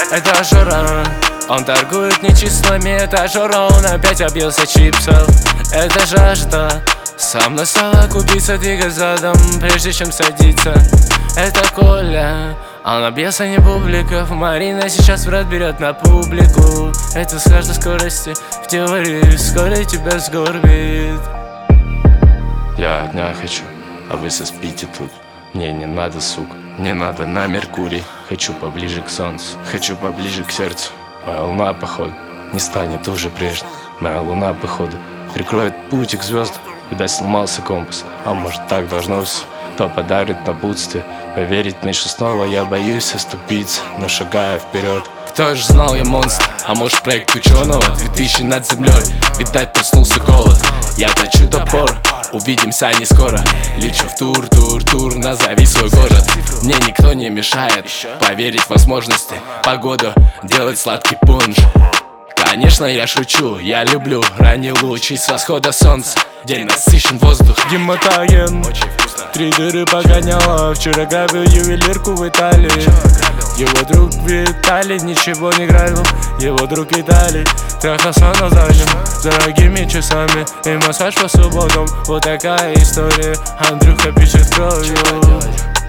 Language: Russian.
Это Жора, он торгует нечислыми. Это Жора, он опять объелся чипсов. Это жажда, сам настала купиться, двигать задом, прежде чем садиться. Это Коля, он объелся не публиков. Марина сейчас в рот берет на публику. Это с каждой скорости, в теории вскоре тебя сгорбит. Я дня хочу, а вы спите тут. Мне не надо, сука, не надо на Меркурий. Хочу поближе к солнцу, хочу поближе к сердцу. Моя луна, походу, не станет уже прежней. Моя луна, походу, прикроет путь к звездам. Видать, сломался компас, а может так должно все. То подарит напутствие, поверить меньше снова. Я боюсь оступиться, но шагаю вперед. Кто ж знал, я монстр, а может проект ученого 2000 над землей, видать проснулся голод. Я точу топор, увидимся не скоро. Лечу в тур, назови свой город. Мне никто не мешает поверить в возможности. Погоду, делать сладкий пунш. Конечно, я шучу, я люблю ранние лучи с восхода солнца. День насыщен воздух, гематоген. 3 дыры погоняла, вчера грабил ювелирку в Италии. Его друг Виталий ничего не грабил. Его друг Виталий трахался на заднем дорогими часами и массаж по субботам. Вот такая история, Андрюха пишет кровью.